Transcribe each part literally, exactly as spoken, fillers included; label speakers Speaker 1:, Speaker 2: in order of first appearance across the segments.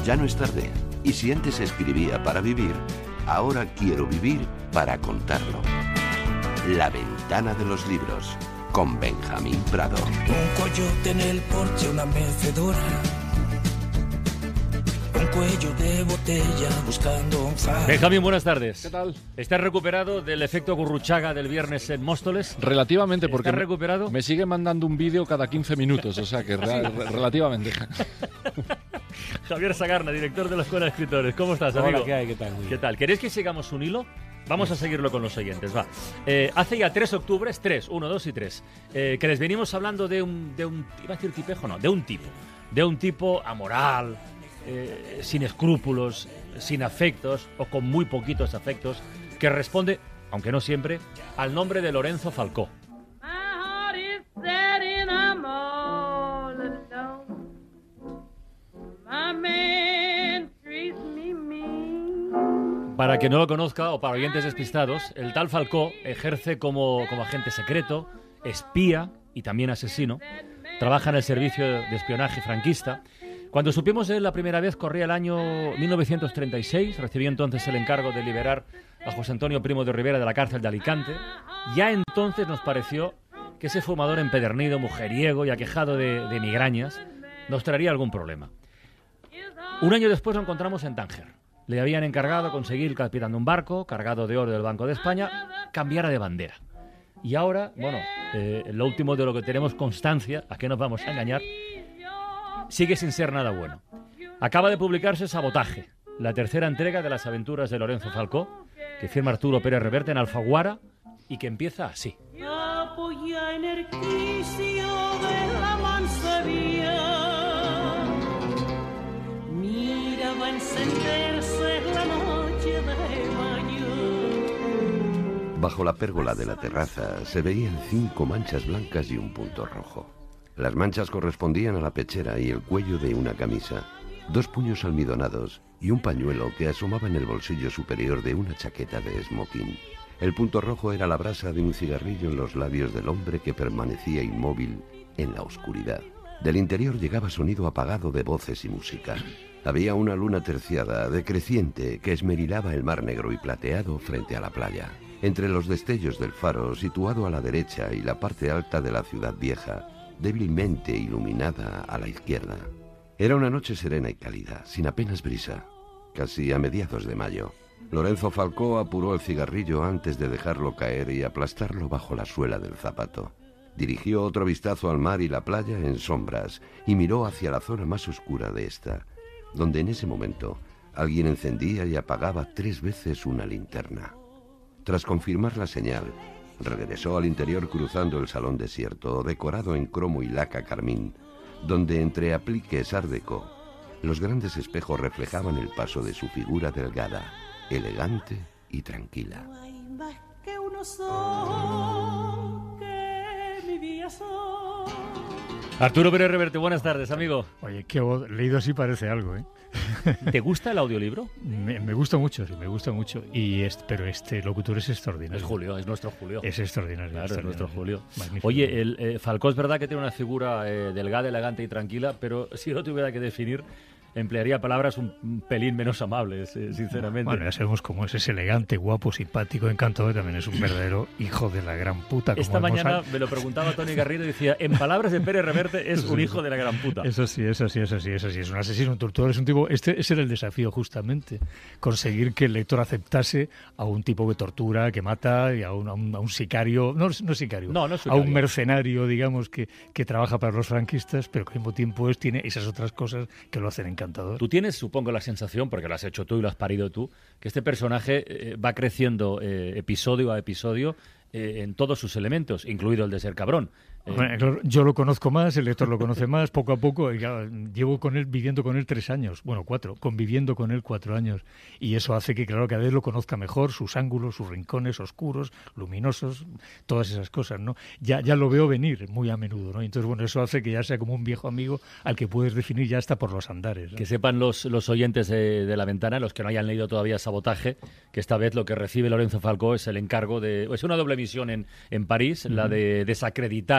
Speaker 1: Ya no es tarde. Y si antes escribía para vivir, ahora quiero vivir para contarlo. La ventana de los libros, con Benjamín Prado.
Speaker 2: Un coyote en el porche, una mecedora. Un cuello de botella buscando un faro.
Speaker 3: Benjamín, buenas tardes.
Speaker 4: ¿Qué tal?
Speaker 3: ¿Estás recuperado del efecto Gurruchaga del viernes en Móstoles?
Speaker 4: Relativamente, porque
Speaker 3: ¿Estás recuperado?
Speaker 4: me sigue mandando un vídeo cada quince minutos, o sea que re- re- relativamente.
Speaker 3: Javier Sagarna, director de la Escuela de Escritores. ¿Cómo estás, amigo?
Speaker 5: Hola, ¿qué hay? ¿Qué tal? Muy
Speaker 3: ¿Qué
Speaker 5: bien.
Speaker 3: tal? ¿Queréis que sigamos un hilo? Vamos a seguirlo con los oyentes, va. Eh, hace ya tres octubres, tres, uno, dos y tres, eh, que les venimos hablando de un, de un, iba a decir tipejo, no, de un tipo, de un tipo amoral, eh, sin escrúpulos, sin afectos o con muy poquitos afectos, que responde, aunque no siempre, al nombre de Lorenzo Falcó. Para quien no lo conozca o para oyentes despistados, el tal Falcó ejerce como, como agente secreto, espía y también asesino. Trabaja en el servicio de espionaje franquista. Cuando supimos de él la primera vez corría el año mil novecientos treinta y seis, recibió entonces el encargo de liberar a José Antonio Primo de Rivera de la cárcel de Alicante. Ya entonces nos pareció que ese fumador empedernido, mujeriego y aquejado de, de migrañas nos traería algún problema. Un año después lo encontramos en Tánger. Le habían encargado conseguir, capitán de un barco cargado de oro del Banco de España, cambiara de bandera. Y ahora, bueno, eh, lo último de lo que tenemos constancia, ¿a qué nos vamos a engañar?, sigue sin ser nada bueno. Acaba de publicarse Sabotaje, la tercera entrega de las aventuras de Lorenzo Falcó, que firma Arturo Pérez Reverte en Alfaguara y que empieza así.
Speaker 6: Apoya en el quicio de la mansevilla, mira va a encenderse la noche de mayo.
Speaker 1: Bajo la pérgola de la terraza se veían cinco manchas blancas y un punto rojo. Las manchas correspondían a la pechera y el cuello de una camisa, dos puños almidonados y un pañuelo que asomaba en el bolsillo superior de una chaqueta de smoking. El punto rojo era la brasa de un cigarrillo en los labios del hombre que permanecía inmóvil en la oscuridad. Del interior llegaba sonido apagado de voces y música. Había una luna terciada, decreciente, que esmerilaba el mar negro y plateado frente a la playa. Entre los destellos del faro, situado a la derecha, y la parte alta de la ciudad vieja, débilmente iluminada a la izquierda. Era una noche serena y cálida, sin apenas brisa, casi a mediados de mayo. Lorenzo Falcó apuró el cigarrillo antes de dejarlo caer y aplastarlo bajo la suela del zapato. Dirigió otro vistazo al mar y la playa en sombras y miró hacia la zona más oscura de esta, donde en ese momento alguien encendía y apagaba tres veces una linterna. Tras confirmar la señal, regresó al interior cruzando el salón desierto, decorado en cromo y laca carmín, donde entre apliques art déco, los grandes espejos reflejaban el paso de su figura delgada, elegante y tranquila.
Speaker 6: No hay más que uno solo que vivía solo.
Speaker 3: Arturo Pérez Reverte, buenas tardes, amigo.
Speaker 5: Oye, qué voz, leído así parece algo, ¿eh?
Speaker 3: ¿Te gusta el audiolibro?
Speaker 5: Me, me gusta mucho, sí, me gusta mucho. Y es, pero este locutor es extraordinario.
Speaker 3: Es Julio, es nuestro Julio.
Speaker 5: Es extraordinario.
Speaker 3: Claro, es
Speaker 5: extraordinario.
Speaker 3: nuestro Julio.
Speaker 5: Magnífico.
Speaker 3: Oye, el eh, Falcó es verdad que tiene una figura eh, delgada, elegante y tranquila, pero si no tuviera que definir, emplearía palabras un, un pelín menos amables, eh, sinceramente.
Speaker 5: Bueno, ya sabemos cómo es, es elegante, guapo, simpático, encantador, también es un verdadero hijo de la gran puta. Como
Speaker 3: Esta
Speaker 5: hemos
Speaker 3: mañana
Speaker 5: hablado.
Speaker 3: me lo preguntaba Tony Garrido y decía, en palabras de Pérez Reverte, es un hijo de la gran puta.
Speaker 5: Eso sí, eso sí, eso sí, eso sí. Es un asesino, un torturador, es un tipo... Este, ese era el desafío, justamente. Conseguir que el lector aceptase a un tipo que tortura, que mata, y a un, a un, a un sicario... No, no sicario.
Speaker 3: No, no es
Speaker 5: a
Speaker 3: sicario.
Speaker 5: un mercenario, digamos, que, que trabaja para los franquistas, pero que al mismo tiempo es, tiene esas otras cosas que lo hacen encantador.
Speaker 3: Tú tienes, supongo, la sensación, porque lo has hecho tú y lo has parido tú, que este personaje eh, va creciendo eh, episodio a episodio eh, en todos sus elementos, incluido el de ser cabrón. Eh,
Speaker 5: Bueno, claro, yo lo conozco más, el lector lo conoce más, poco a poco. Y ya, llevo con él, viviendo con él tres años, bueno, cuatro, conviviendo con él cuatro años. Y eso hace que, claro, cada vez lo conozca mejor, sus ángulos, sus rincones oscuros, luminosos, todas esas cosas, ¿no? Ya, ya lo veo venir muy a menudo, ¿no? Entonces, bueno, eso hace que ya sea como un viejo amigo al que puedes definir ya hasta por los andares, ¿no?
Speaker 3: Que sepan los, los oyentes de, de La Ventana, los que no hayan leído todavía Sabotaje, que esta vez lo que recibe Lorenzo Falcó es el encargo de... Es una doble misión en, en París, uh-huh. la de desacreditar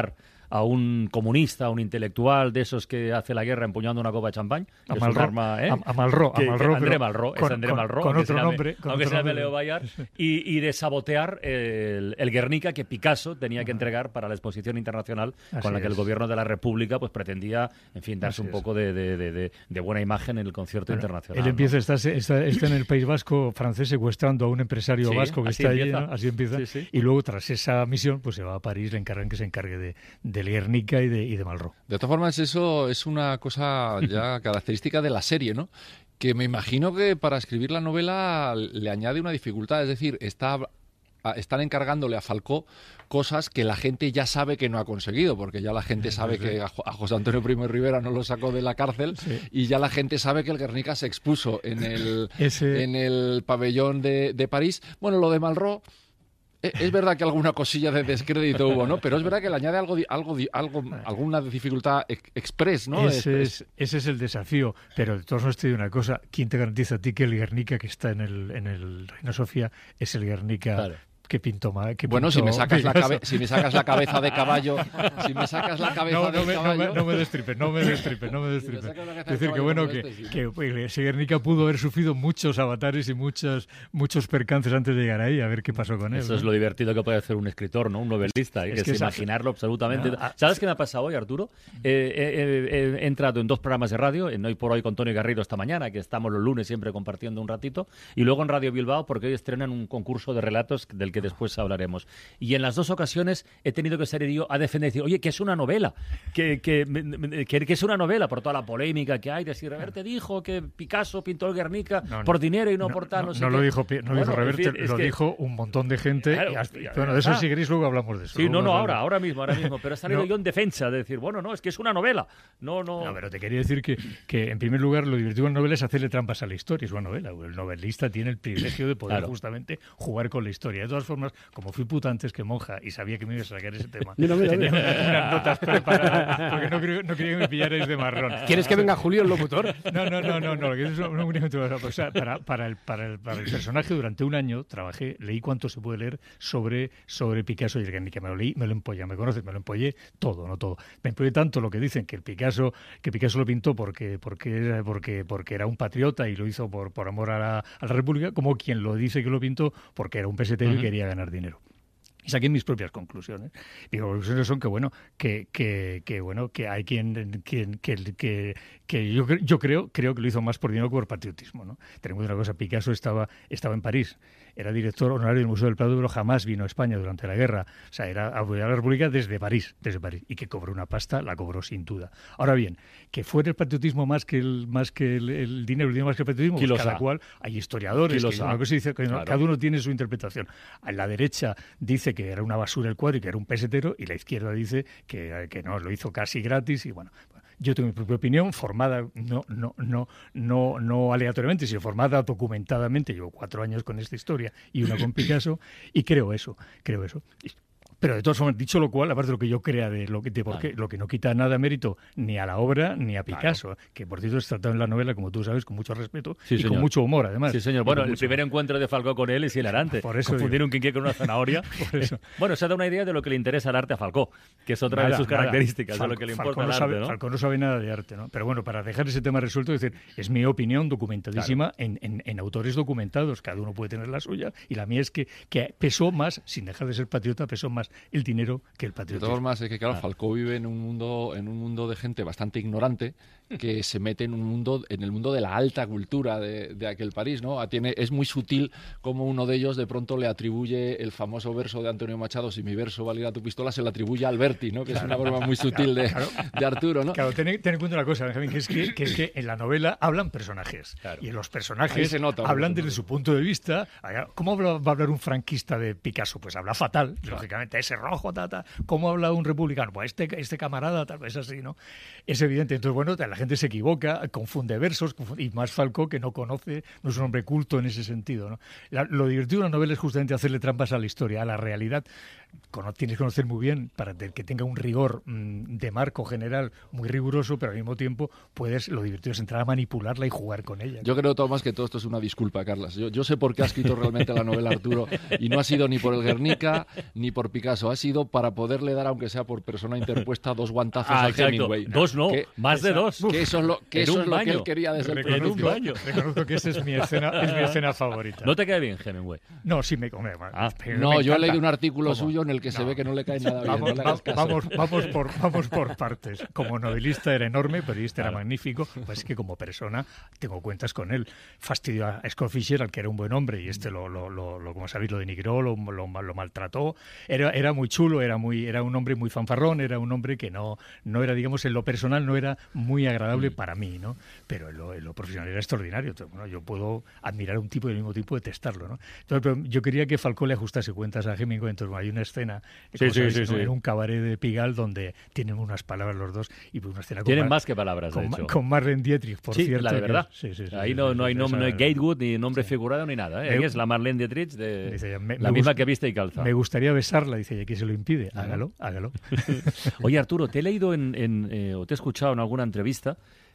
Speaker 3: a un comunista, a un intelectual de esos que hace la guerra empuñando una copa de champán.
Speaker 5: A Malraux,
Speaker 3: arma, ¿eh?
Speaker 5: a, a Malraux,
Speaker 3: que,
Speaker 5: a Malraux,
Speaker 3: André Malraux,
Speaker 5: con,
Speaker 3: es André
Speaker 5: con,
Speaker 3: Malraux,
Speaker 5: con
Speaker 3: aunque
Speaker 5: otro
Speaker 3: se llame,
Speaker 5: nombre, con
Speaker 3: aunque
Speaker 5: otro
Speaker 3: se llame
Speaker 5: nombre.
Speaker 3: Leo Bayar, y, y de sabotear el, el Guernica que Picasso tenía que entregar para la exposición internacional
Speaker 5: Así
Speaker 3: con la que
Speaker 5: es.
Speaker 3: el gobierno de la República pues pretendía, en fin, darse
Speaker 5: Así
Speaker 3: un
Speaker 5: es.
Speaker 3: poco de, de, de, de, de buena imagen en el concierto
Speaker 5: Bueno,
Speaker 3: internacional.
Speaker 5: él empieza,
Speaker 3: ¿no?
Speaker 5: está, está, está en el País Vasco francés secuestrando a un empresario
Speaker 3: Sí,
Speaker 5: vasco que
Speaker 3: así
Speaker 5: está
Speaker 3: empieza.
Speaker 5: allí, ¿no? Así empieza.
Speaker 3: Sí, sí.
Speaker 5: Y luego, tras esa misión, pues se va a París, le encargan que se encargue de, del Guernica y de, y de Malraux.
Speaker 4: De todas formas, eso es una cosa ya característica de la serie, ¿no? Que me imagino que para escribir la novela le añade una dificultad, es decir, está, a- están encargándole a Falcó cosas que la gente ya sabe que no ha conseguido, porque ya la gente sabe que a, Jo- a José Antonio Primo de Rivera no lo sacó de la cárcel
Speaker 5: Sí.
Speaker 4: y ya la gente sabe que el Guernica se expuso en el,
Speaker 5: Ese-
Speaker 4: en el pabellón de, de París. Bueno, lo de Malraux... Eh, Es verdad que alguna cosilla de descrédito hubo, ¿no? Pero es verdad que le añade algo, di- algo, di- algo alguna dificultad ex- express, ¿no?
Speaker 5: Ese,
Speaker 4: Es-
Speaker 5: es, ese es el desafío. Pero de todos modos te digo una cosa, ¿quién te garantiza a ti que el Guernica que está en el, en el Reina Sofía es el Guernica
Speaker 3: Claro.
Speaker 5: que pintó Ma- que
Speaker 4: Bueno, si
Speaker 5: pintó
Speaker 4: me sacas la
Speaker 5: Picasso?
Speaker 4: cabe- si me sacas la cabeza de caballo, si me sacas la cabeza
Speaker 5: No,
Speaker 4: de
Speaker 5: no, me, no,
Speaker 4: caballo,
Speaker 5: me, no me destripes, no me destripes, no me destripes.
Speaker 4: sacas la cabeza
Speaker 5: Es
Speaker 4: de
Speaker 5: decir, que
Speaker 4: caballo
Speaker 5: bueno,
Speaker 4: como
Speaker 5: que,
Speaker 4: este, sí.
Speaker 5: que pues, ese Guernica pudo haber sufrido muchos avatares y muchos, muchos percances antes de llegar ahí, a ver qué pasó con él.
Speaker 3: Eso
Speaker 5: ¿no?
Speaker 3: es lo divertido que puede hacer un escritor, ¿no? Un novelista, ¿eh?
Speaker 5: Es
Speaker 3: que,
Speaker 5: que
Speaker 3: es
Speaker 5: esa-
Speaker 3: imaginarlo absolutamente.
Speaker 5: Ah,
Speaker 3: ¿Sabes qué me ha pasado hoy, Arturo? Eh, eh, eh, he entrado en dos programas de radio, en Hoy por Hoy con Tony Garrido esta mañana, que estamos los lunes siempre compartiendo un ratito, y luego en Radio Bilbao, porque hoy estrenan un concurso de relatos del que después hablaremos. Y en las dos ocasiones he tenido que ser yo a defender y decir, oye, que es una novela, que, que, que, que es una novela por toda la polémica que hay, de si Reverte dijo que Picasso pintó el Guernica
Speaker 5: No, no.
Speaker 3: por dinero y no,
Speaker 5: No,
Speaker 3: por tal, no,
Speaker 5: no,
Speaker 3: sé
Speaker 5: no
Speaker 3: qué.
Speaker 5: lo dijo, Pi- no lo
Speaker 3: Bueno,
Speaker 5: dijo
Speaker 3: en
Speaker 5: Reverte,
Speaker 3: fin, es
Speaker 5: lo
Speaker 3: que-
Speaker 5: dijo un montón de gente.
Speaker 3: Claro,
Speaker 5: y hasta-
Speaker 3: ya-
Speaker 5: bueno,
Speaker 3: ya
Speaker 5: de eso
Speaker 3: está.
Speaker 5: si queréis luego hablamos de eso.
Speaker 3: Sí, no,
Speaker 5: luego
Speaker 3: no,
Speaker 5: más
Speaker 3: ahora,
Speaker 5: adelante.
Speaker 3: ahora mismo, ahora mismo. Pero he salido
Speaker 5: No.
Speaker 3: yo en defensa de decir, bueno, no, es que es una novela. No, no.
Speaker 5: No, pero te quería decir que, que, en primer lugar, lo divertido de una novela es hacerle trampas a la historia. Es una novela. El novelista tiene el privilegio de poder
Speaker 3: Claro.
Speaker 5: justamente jugar con la historia. De todas formas, como fui puta antes que monja y sabía que me ibas a sacar ese tema,
Speaker 7: Mira, mira,
Speaker 5: tenía
Speaker 7: mira.
Speaker 5: unas notas preparadas porque no, creo- no quería que me pillarais de marrón.
Speaker 7: ¿Quieres que venga Julio, el locutor?
Speaker 5: No, no, no, no, no. Lo que es un- un únicamente una cosa. O sea, para, para, el, para, el, para el personaje durante un año trabajé, leí cuánto se puede leer sobre, sobre Picasso y el Guernica. Me lo leí, me lo empollé, me conoces, me lo empollé todo, no todo. Me empollé tanto lo que dicen que el Picasso, que Picasso lo pintó porque, porque, era- porque, porque era un patriota y lo hizo por, por amor a la, a la República, como quien lo dice que lo pintó porque era un pesetero y quería ganar dinero. Y saqué mis propias conclusiones. Mis conclusiones son que bueno, que, que, que bueno, que hay quien, quien que, que, que yo, cre- yo creo, creo que lo hizo más por dinero que por patriotismo, ¿no? Tenemos una cosa, Picasso estaba, estaba en París, era director honorario del Museo del Prado, pero jamás vino a España durante la guerra. O sea, era apoyar a la República desde París, desde París. Y que cobró una pasta, la cobró sin duda. Ahora bien, que fuera el patriotismo más que el, más que el, el dinero, el dinero más que el patriotismo, pues
Speaker 3: Quilosa.
Speaker 5: cada cual, hay historiadores, que
Speaker 3: Quilosa.
Speaker 5: una cosa dice que no-
Speaker 3: Claro.
Speaker 5: cada uno tiene su interpretación. A la derecha dice que era una basura el cuadro y que era un pesetero, y la izquierda dice que, que no, lo hizo casi gratis, y bueno. Yo tengo mi propia opinión, formada no, no, no, no, no aleatoriamente, sino formada documentadamente. Llevo cuatro años con esta historia y una con Picasso, y creo eso, creo eso. Y- Pero de todas formas, dicho lo cual, aparte de lo que yo crea de lo que, de por qué, lo que no quita nada de mérito ni a la obra ni a Picasso, que por cierto es tratado en la novela, como tú sabes, con mucho respeto
Speaker 3: Sí,
Speaker 5: y
Speaker 3: señor.
Speaker 5: con mucho humor, además.
Speaker 3: Sí, señor.
Speaker 5: Y
Speaker 3: Bueno,
Speaker 5: con
Speaker 3: el
Speaker 5: mucho
Speaker 3: primer
Speaker 5: humor.
Speaker 3: encuentro de Falcó con él es hilarante.
Speaker 5: Por eso
Speaker 3: Confundir
Speaker 5: digo.
Speaker 3: un quinqué con una zanahoria.
Speaker 5: Por eso.
Speaker 3: Bueno, se da una idea de lo que le interesa al arte a Falcó, que es otra
Speaker 5: Nada,
Speaker 3: de sus
Speaker 5: nada.
Speaker 3: características, de lo
Speaker 5: Falcó-
Speaker 3: que le
Speaker 5: Falcó
Speaker 3: importa
Speaker 5: no
Speaker 3: al
Speaker 5: sabe,
Speaker 3: arte, ¿no?
Speaker 5: Falcó no sabe nada de arte, ¿no? Pero bueno, para dejar ese tema resuelto, es decir, es mi opinión documentadísima en, en, en autores documentados. Cada uno puede tener la suya, y la mía es que, que pesó más, sin dejar de ser patriota, pesó más el dinero que el
Speaker 4: De todas
Speaker 5: patriotismo.
Speaker 4: formas, es que claro, Falcó vive en un mundo, en un mundo de gente bastante ignorante que se mete en un mundo, en el mundo de la alta cultura de, de aquel París, ¿no? Tiene, es muy sutil como uno de ellos de pronto le atribuye el famoso verso de Antonio Machado, si mi verso valiera tu pistola, se le atribuye a Alberti, ¿no? Que es una broma muy sutil de, de Arturo, ¿no?
Speaker 5: Claro, ten, ten en cuenta una cosa, Benjamín, que es que, que es que en la novela hablan personajes.
Speaker 3: Claro.
Speaker 5: Y en los
Speaker 4: Ahí
Speaker 5: personajes
Speaker 4: se nota,
Speaker 5: hablan
Speaker 4: hombre.
Speaker 5: desde su punto de vista. ¿Cómo habla- va a hablar un franquista de Picasso? Pues habla fatal, lógicamente, ese rojo, ta, ta. ¿Cómo habla un republicano? Pues este, este camarada, tal vez así, ¿no? Es evidente. Entonces, bueno, la gente se equivoca, confunde versos, confunde- y más Falcó, que no conoce, no es un hombre culto en ese sentido, ¿no? La- lo divertido de una novela es justamente hacerle trampas a la historia, a la realidad. cono, tienes que conocer muy bien para que tenga un rigor mmm, de marco general muy riguroso, pero al mismo tiempo puedes, lo divertido es entrar a manipularla y jugar con ella.
Speaker 4: Yo creo, Tomás, que todo esto es una disculpa, Carlas. Yo, yo sé por qué ha escrito realmente la novela Arturo, y no ha sido ni por el Guernica ni por Picasso, ha sido para poderle dar, aunque sea por persona interpuesta, dos guantazos
Speaker 3: ah,
Speaker 4: a
Speaker 3: exacto.
Speaker 4: Hemingway.
Speaker 3: Dos no,
Speaker 4: que,
Speaker 3: más de dos.
Speaker 4: Que eso es lo que, eso es lo que él quería desde el
Speaker 5: reconozco,
Speaker 4: principio.
Speaker 3: baño.
Speaker 5: Reconozco que esa es mi escena, es mi escena favorita.
Speaker 3: ¿No te cae bien Hemingway?
Speaker 5: No, sí me come.
Speaker 3: Ah,
Speaker 4: no,
Speaker 5: me
Speaker 4: yo he
Speaker 5: encanta.
Speaker 4: leído un artículo
Speaker 5: ¿Cómo?
Speaker 4: suyo en el que
Speaker 5: no.
Speaker 4: se ve que no le cae nada bien.
Speaker 5: Vamos,
Speaker 4: no le hagas caso.
Speaker 5: vamos, vamos, por, vamos por partes. Como novelista era enorme, periodista claro. era magnífico, pues es que como persona tengo cuentas con él. Fastidió a Scott Fischer, al que era un buen hombre, y este lo, lo, lo, lo como sabéis, lo denigró, lo, lo, lo maltrató. Era, era muy chulo, era muy, era un hombre muy fanfarrón, era un hombre que no, no era, digamos, en lo personal no era muy agradable mm. para mí, ¿no? Pero en lo, en lo profesional era extraordinario. Entonces, bueno, yo puedo admirar a un tipo y al mismo tiempo detestarlo, ¿no? Entonces, pero yo quería que Falcó le ajustase cuentas a Hemingway, entonces bueno, hay una escena
Speaker 3: sí, sí,
Speaker 5: sabéis,
Speaker 3: sí,
Speaker 5: ¿no?
Speaker 3: sí.
Speaker 5: en un cabaret de Pigalle donde tienen unas palabras los dos y una escena
Speaker 3: tienen
Speaker 5: con
Speaker 3: más que palabras,
Speaker 5: con,
Speaker 3: de hecho.
Speaker 5: con Marlene Dietrich, por
Speaker 3: sí,
Speaker 5: cierto.
Speaker 3: la de verdad.
Speaker 5: Sí, sí, sí,
Speaker 3: ahí
Speaker 5: sí,
Speaker 3: no,
Speaker 5: sí,
Speaker 3: no hay
Speaker 5: sí,
Speaker 3: nombre, no hay
Speaker 5: esa...
Speaker 3: Gatewood ni nombre sí. figurado ni nada, ¿eh? Ahí es la Marlene Dietrich de
Speaker 5: dice, me,
Speaker 3: la
Speaker 5: me
Speaker 3: misma
Speaker 5: gust...
Speaker 3: que viste y calza.
Speaker 5: Me gustaría besarla, dice, y aquí se lo impide. Hágalo, hágalo.
Speaker 3: Oye, Arturo, te he leído en, en eh, o te he escuchado en alguna entrevista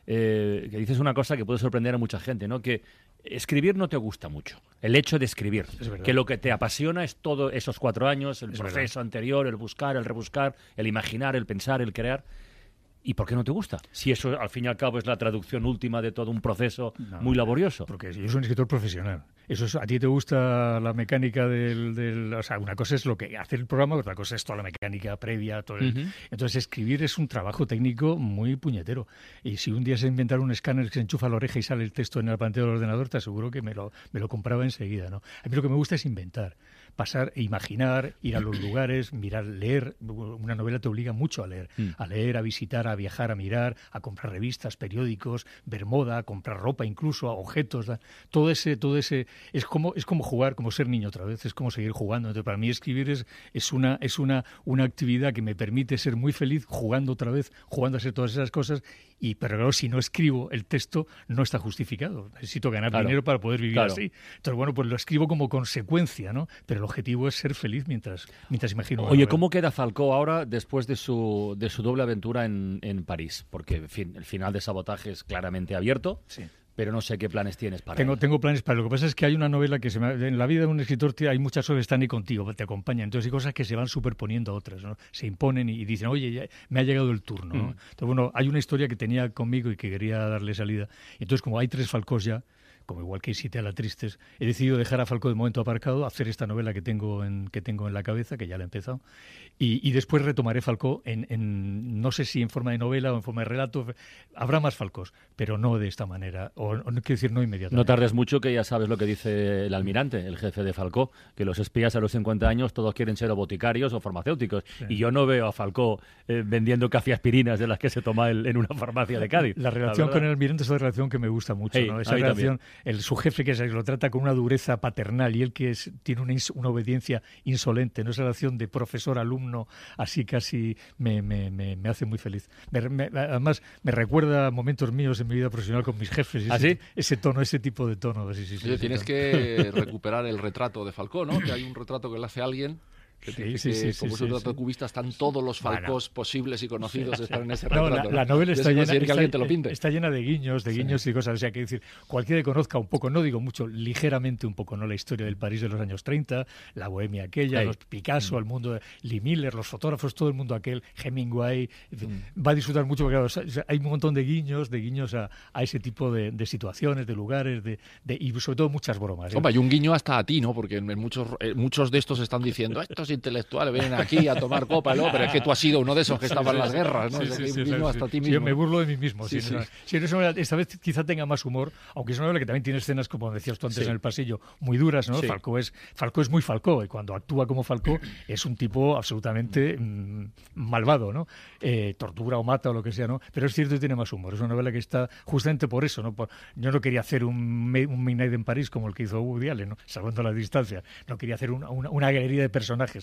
Speaker 3: eh, que dices una cosa que puede sorprender a mucha gente, ¿no? Que escribir no te gusta mucho, el hecho de escribir, que lo que te apasiona es todo esos cuatro años, el
Speaker 5: es
Speaker 3: proceso
Speaker 5: verdad.
Speaker 3: anterior, el buscar, el rebuscar, el imaginar, el pensar, el crear. ¿Y por qué no te gusta? Si eso, al fin y al cabo, es la traducción última de todo un proceso no, muy laborioso.
Speaker 5: Porque yo soy un escritor profesional. Eso es, a ti te gusta la mecánica del, del... O sea, una cosa es lo que hace el programa, otra cosa es toda la mecánica previa. Todo el, uh-huh. Entonces, escribir es un trabajo técnico muy puñetero. Y si un día se inventara un escáner que se enchufa a la oreja y sale el texto en la pantalla del ordenador, te aseguro que me lo, me lo compraba enseguida, ¿no? A mí lo que me gusta es inventar. Pasar, imaginar, ir a los lugares, mirar, leer. Una novela te obliga mucho a leer. Mm. A leer, a visitar, a viajar, a mirar, a comprar revistas, periódicos, ver moda, a comprar ropa incluso, a objetos. Todo ese, todo ese es como, es como jugar, como ser niño otra vez, es como seguir jugando. Entonces, para mí escribir es, es, una, es una, una actividad que me permite ser muy feliz jugando otra vez, jugando a hacer todas esas cosas. Y, pero claro, si no escribo el texto, no está justificado. Necesito ganar
Speaker 3: claro.
Speaker 5: dinero para poder vivir
Speaker 3: claro.
Speaker 5: así. Entonces, bueno, pues lo escribo como consecuencia, ¿no? Pero el objetivo es ser feliz mientras, mientras imagino.
Speaker 3: Oye, ¿cómo queda Falcó ahora después de su, de su doble aventura en, en París? Porque, en fin, el final de Sabotaje es claramente abierto.
Speaker 5: Sí.
Speaker 3: Pero no sé qué planes tienes para
Speaker 5: tengo
Speaker 3: él.
Speaker 5: Tengo planes para él. Lo que pasa es que hay una novela que se me, en la vida de un escritor hay muchas cosas que están ahí contigo, te acompañan. Entonces hay cosas que se van superponiendo a otras, ¿no? Se imponen y, y dicen, oye, ya me ha llegado el turno, ¿no? Mm. Entonces, bueno, hay una historia que tenía conmigo y que quería darle salida. Entonces, como hay tres Falcós ya, como igual que Siete a la Tristes, he decidido dejar a Falcó de momento aparcado, hacer esta novela que tengo en, que tengo en la cabeza, que ya la he empezado, y, y después retomaré Falcó en, en, no sé si en forma de novela o en forma de relato. Habrá más Falcós, pero no de esta manera, o, o no quiero decir no inmediatamente.
Speaker 3: No tardes mucho, que ya sabes lo que dice el almirante, el jefe de Falcó, que los espías a los cincuenta años todos quieren ser o boticarios o farmacéuticos, sí. Y yo no veo a Falcó eh, vendiendo cafeaspirinas de las que se toma el, en una farmacia de Cádiz.
Speaker 5: La relación
Speaker 3: la
Speaker 5: con el almirante es una relación que me gusta mucho,
Speaker 3: hey,
Speaker 5: ¿no? Esa relación, el, su jefe que es, lo trata con una dureza paternal y él que es, tiene una, ins, una obediencia insolente, ¿no? Esa relación de profesor-alumno así casi me, me, me, me hace muy feliz. Me, me, además me recuerda momentos míos en mi vida profesional con mis jefes.
Speaker 3: ¿Ah,
Speaker 5: ese,
Speaker 3: sí?
Speaker 5: ese tono, ese tipo de tono. Sí, sí, sí,
Speaker 4: Oye, tienes
Speaker 5: tono.
Speaker 4: que recuperar el retrato de Falcó, ¿no? Que hay un retrato que le hace alguien. Que
Speaker 5: sí,
Speaker 4: sí,
Speaker 5: sí,
Speaker 4: que,
Speaker 5: sí,
Speaker 4: como
Speaker 5: sí,
Speaker 4: es un
Speaker 5: sí,
Speaker 4: retrato
Speaker 5: sí.
Speaker 4: cubista, están todos los Falcós bueno. posibles y conocidos están en ese
Speaker 5: no,
Speaker 4: retrato.
Speaker 5: La, la novela está llena,
Speaker 4: que
Speaker 5: está,
Speaker 4: alguien te lo pinte.
Speaker 5: está llena de guiños, de guiños sí. y cosas. O sea, que decir, cualquiera que conozca un poco, no digo mucho, ligeramente un poco, ¿no? La historia del París de los años treinta, la bohemia aquella, hey. los Picasso, mm. el mundo de Lee Miller, los fotógrafos, todo el mundo aquel, Hemingway, mm. va a disfrutar mucho porque claro, o sea, hay un montón de guiños, de guiños a, a ese tipo de, de situaciones, de lugares, de, de, y sobre todo muchas bromas. ¿eh?
Speaker 4: Hombre, hay un guiño hasta a ti, ¿no? Porque en muchos, eh, muchos de estos están diciendo, estos intelectuales vienen aquí a tomar copa, ¿no? Pero es que tú has sido uno de esos que estaba en las guerras, ¿no?
Speaker 5: Sí,
Speaker 4: o sea,
Speaker 5: sí,
Speaker 4: que
Speaker 5: sí,
Speaker 4: vino
Speaker 5: sí,
Speaker 4: hasta
Speaker 5: sí.
Speaker 4: ti mismo.
Speaker 5: Sí, yo me burlo de mí mismo.
Speaker 4: Sí,
Speaker 5: sí,
Speaker 4: sí.
Speaker 5: No, sí, no, esta vez quizá tenga más humor, aunque es una novela que también tiene escenas, como decías tú antes sí. en el pasillo, muy duras, ¿no? Sí. Falcó es, Falcó es muy Falcó, y cuando actúa como Falcó es un tipo absolutamente mmm, malvado, ¿no? Eh, tortura o mata o lo que sea, ¿no? Pero es cierto que tiene más humor. Es una novela que está justamente por eso, ¿no? Por, yo no quería hacer un, un Midnight en París como el que hizo Woody Allen, ¿no? Salvando la distancia. No quería hacer una, una, una galería de personajes.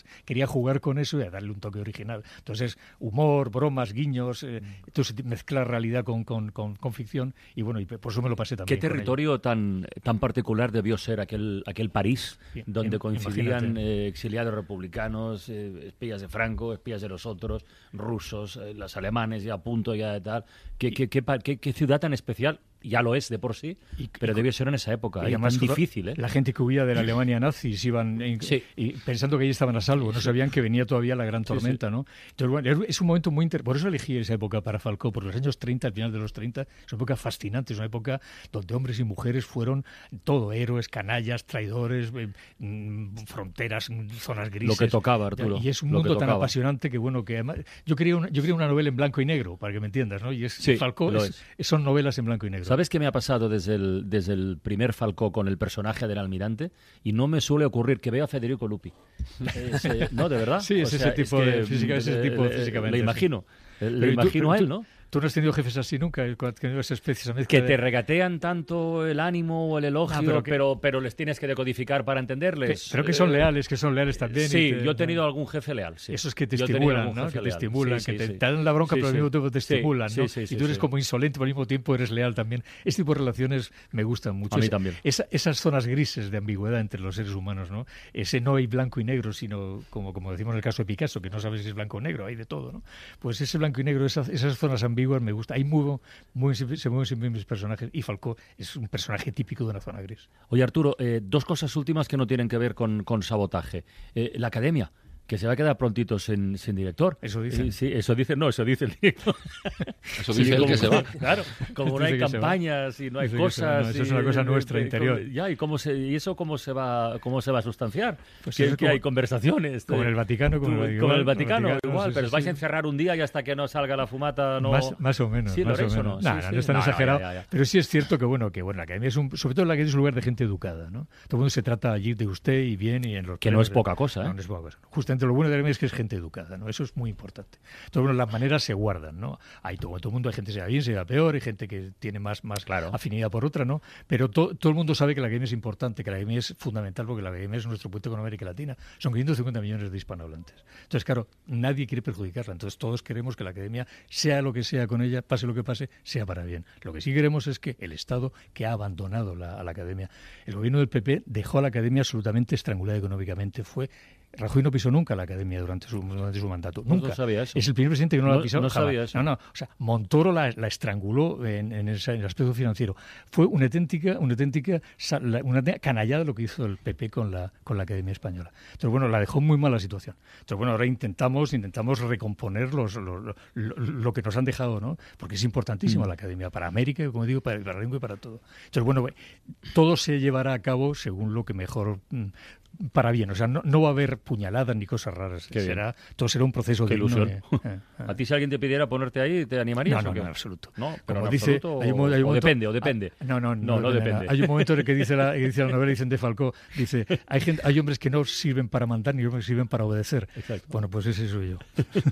Speaker 5: cosas. Quería jugar con eso y darle un toque original. Entonces, humor, bromas, guiños, eh, entonces mezclar realidad con, con, con, con ficción y bueno, y por eso me lo pasé también.
Speaker 3: ¿Qué territorio tan, tan particular debió ser aquel, aquel París, sí, donde coincidían eh, exiliados republicanos, eh, espías de Franco, espías de los otros, rusos, eh, los alemanes ya a punto ya de tal? ¿Qué, y, qué, qué, qué, qué ciudad tan especial? Ya lo es de por sí, y, pero y, debió ser en esa época. Y además tan difícil, ¿eh?
Speaker 5: La gente que huía de la Alemania nazi iban en, sí. y pensando que allí estaban a salvo, no sabían que venía todavía la gran tormenta, sí, sí. ¿no? Entonces, bueno, es un momento muy inter... Por eso elegí esa época para Falcó, porque los años treinta, al final de los treinta, es una época fascinante, es una época donde hombres y mujeres fueron todo, héroes, canallas, traidores, eh, fronteras, zonas grises.
Speaker 3: Lo que tocaba, Arturo.
Speaker 5: Y es un mundo tan apasionante que, bueno, que además... Yo quería, una, yo quería una novela en blanco y negro, para que me entiendas, ¿no? Y es,
Speaker 3: sí,
Speaker 5: Falcó es, es. son novelas en blanco y negro.
Speaker 3: ¿Sabes qué me ha pasado desde el, desde el primer Falcó con el personaje del almirante? Y no me suele ocurrir que veo a Federico Lupi. Es, eh, no, de verdad.
Speaker 5: Sí, es o sea, ese tipo
Speaker 3: es que,
Speaker 5: de física, ese
Speaker 3: eh,
Speaker 5: tipo
Speaker 3: eh,
Speaker 5: físicamente.
Speaker 3: Le imagino.
Speaker 5: Sí.
Speaker 3: Le imagino
Speaker 5: tú,
Speaker 3: a él,
Speaker 5: tú,
Speaker 3: ¿no?
Speaker 5: ¿Tú no has tenido jefes así nunca? Esa especie, esa
Speaker 3: que
Speaker 5: de...
Speaker 3: te regatean tanto el ánimo o el elogio, ah, pero, que... pero, pero les tienes que decodificar para entenderles.
Speaker 5: Que, pero que son leales, que son leales también.
Speaker 3: Sí,
Speaker 5: te...
Speaker 3: yo he tenido algún jefe leal. Sí.
Speaker 5: Esos que te yo estimulan, ¿no? Que te estimulan, sí, sí, que te, sí. te dan la bronca,
Speaker 3: sí,
Speaker 5: pero al mismo tiempo te
Speaker 3: sí,
Speaker 5: estimulan,
Speaker 3: sí,
Speaker 5: ¿no?
Speaker 3: sí, sí,
Speaker 5: y tú eres
Speaker 3: sí.
Speaker 5: como insolente, pero al mismo tiempo eres leal también. Este tipo de relaciones me gustan mucho.
Speaker 3: A mí
Speaker 5: es,
Speaker 3: también.
Speaker 5: Esa, esas zonas grises de ambigüedad entre los seres humanos, ¿no? Ese no hay blanco y negro, sino, como, como decimos en el caso de Picasso, que no sabes si es blanco o negro, hay de todo, ¿no? Pues ese blanco y negro, esas, esas zonas ambiguas me gustan. Hay muy, muy se mueven siempre mis personajes y Falcó es un personaje típico de una zona gris.
Speaker 3: Oye, Arturo, eh, dos cosas últimas que no tienen que ver con, con sabotaje. Eh, la academia, que se va a quedar prontito sin, sin director.
Speaker 5: Eso dicen.
Speaker 3: Sí, sí, eso dicen, no, eso dice el director.
Speaker 4: Eso dice sí, el como, que se va.
Speaker 3: Claro, como no hay campañas y no hay
Speaker 5: eso
Speaker 3: cosas.
Speaker 5: No, eso
Speaker 3: y,
Speaker 5: es una cosa nuestra,
Speaker 3: y,
Speaker 5: interior.
Speaker 3: Ya, ¿y cómo se, y eso cómo se va cómo se va a sustanciar?
Speaker 5: Pues
Speaker 3: que,
Speaker 5: que
Speaker 3: como,
Speaker 5: hay
Speaker 3: conversaciones.
Speaker 5: Como en el Vaticano. Como,
Speaker 3: como,
Speaker 5: igual,
Speaker 3: como en el Vaticano,
Speaker 5: el Vaticano
Speaker 3: igual,
Speaker 5: sí,
Speaker 3: pero
Speaker 5: sí,
Speaker 3: vais
Speaker 5: sí.
Speaker 3: a encerrar un día y hasta que no salga la fumata no...
Speaker 5: Más, más o menos.
Speaker 3: Sí,
Speaker 5: más
Speaker 3: Lorenzo,
Speaker 5: o menos.
Speaker 3: no.
Speaker 5: No,
Speaker 3: Sí,
Speaker 5: no,
Speaker 3: sí.
Speaker 5: no es tan
Speaker 3: no,
Speaker 5: exagerado.
Speaker 3: No, ya, ya.
Speaker 5: Pero sí es cierto que, bueno, que bueno, la academia es un... Sobre todo la academia es un lugar de gente educada, ¿no? Todo el mundo se trata allí de usted y bien y en los...
Speaker 3: Que no es poca cosa, ¿eh?
Speaker 5: No, no es poca cosa. Justamente lo bueno de la academia es que es gente educada, ¿no? Eso es muy importante. Entonces, bueno, las maneras se guardan, ¿no? Hay todo, todo el mundo, hay gente que se va bien, se va peor, hay gente que tiene más, más
Speaker 3: claro.
Speaker 5: afinidad por otra, ¿no? Pero to, todo el mundo sabe que la academia es importante, que la academia es fundamental porque la academia es nuestro puente con América Latina. Son quinientos cincuenta millones de hispanohablantes. Entonces, claro, nadie quiere perjudicarla. Entonces, todos queremos que la academia, sea lo que sea con ella, pase lo que pase, sea para bien. Lo que sí queremos es que el Estado, que ha abandonado la, a la academia, el gobierno del P P dejó a la academia absolutamente estrangulada económicamente. Fue Rajoy no pisó nunca la academia durante su, durante su mandato.
Speaker 3: No,
Speaker 5: nunca.
Speaker 3: No sabía eso.
Speaker 5: Es el primer presidente que no,
Speaker 3: no
Speaker 5: la ha pisado.
Speaker 3: No sabía eso.
Speaker 5: No, no. O sea, Montoro la, la estranguló en, en, el, en el aspecto financiero. Fue una auténtica, una auténtica una canallada lo que hizo el P P con la, con la Academia Española. Entonces, bueno, la dejó muy mala situación. Entonces, bueno, ahora intentamos, intentamos recomponer los, lo, lo, lo, lo que nos han dejado, ¿no? Porque es importantísima mm. la Academia para América, como digo, para, para la lengua y para todo. Entonces, bueno, todo se llevará a cabo según lo que mejor... Mm, para bien, o sea, no, no va a haber puñaladas ni cosas raras.
Speaker 3: Qué
Speaker 5: será, todo será un proceso
Speaker 3: de
Speaker 5: ilusión.
Speaker 3: Eh, eh. ¿A ti si alguien te pidiera ponerte ahí, te animarías?
Speaker 5: No, no,
Speaker 3: no,
Speaker 5: en absoluto.
Speaker 3: No, pero
Speaker 5: como
Speaker 3: en
Speaker 5: dice,
Speaker 3: absoluto,
Speaker 5: hay un, hay un
Speaker 3: o
Speaker 5: momento,
Speaker 3: depende, o depende.
Speaker 5: Ah, no, no,
Speaker 3: no, no, no depende.
Speaker 5: Hay un momento en el que dice la, que dice la novela Vicente Falcó, dice, hay gente, hay hombres que no sirven para mandar ni hombres que sirven para obedecer.
Speaker 3: Exacto.
Speaker 5: Bueno, pues ese soy yo.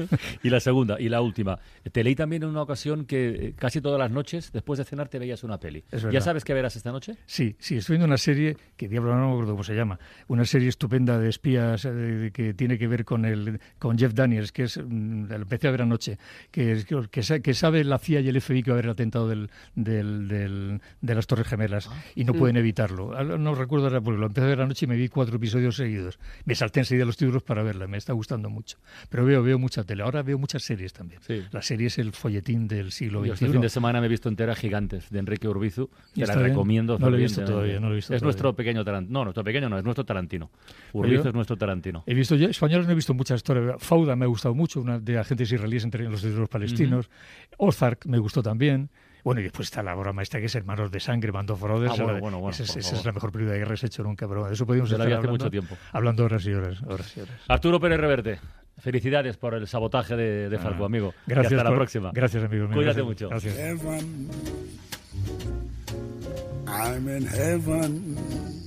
Speaker 3: Y la segunda, y la última. Te leí también en una ocasión que casi todas las noches, después de cenar, te veías una peli. ¿Ya sabes qué verás esta noche?
Speaker 5: Sí, sí, estoy viendo una serie, que diablo no me acuerdo cómo se llama, una serie estupenda de espías de, que tiene que ver con el con Jeff Daniels, que es, la empecé a ver anoche, que, que, que sabe la C I A y el F B I que va a haber el atentado del, del, del, de las Torres Gemelas ah, y no sí. pueden evitarlo. No recuerdo ahora porque lo empecé a ver anoche y me vi cuatro episodios seguidos. Me salté enseguida los títulos para verla, me está gustando mucho. Pero veo veo mucha tele, ahora veo muchas series también. Sí. La serie es el folletín del siglo veintiuno.
Speaker 3: Este fin de semana me he visto entera Gigantes, de Enrique Urbizu, te la
Speaker 5: bien?
Speaker 3: recomiendo.
Speaker 5: No lo he visto todavía, no lo he visto
Speaker 3: Es
Speaker 5: todavía.
Speaker 3: nuestro pequeño Tarantino. No, nuestro pequeño no, es nuestro Tarantino. Urbizu es nuestro Tarantino.
Speaker 5: He visto yo, españoles no he visto muchas historias. Fauda me ha gustado mucho, una de agentes israelíes entre los territorios palestinos. Uh-huh. Ozark me gustó también. Bueno, y después está la obra maestra que es Hermanos de Sangre, Band of Brothers.
Speaker 3: Ah, bueno, bueno, bueno,
Speaker 5: esa, esa es la mejor película de guerra que se ha hecho nunca, pero de eso podríamos estar
Speaker 3: hace
Speaker 5: hablando,
Speaker 3: mucho tiempo.
Speaker 5: hablando horas y horas, horas y horas.
Speaker 3: Arturo Pérez Reverte, felicidades por el sabotaje de, de Falcó, ah, amigo.
Speaker 5: Gracias.
Speaker 3: Y hasta
Speaker 5: por,
Speaker 3: la próxima.
Speaker 5: Gracias, amigo mío.
Speaker 3: Cuídate
Speaker 5: gracias,
Speaker 3: mucho.
Speaker 5: Gracias.
Speaker 7: Heaven. I'm in heaven.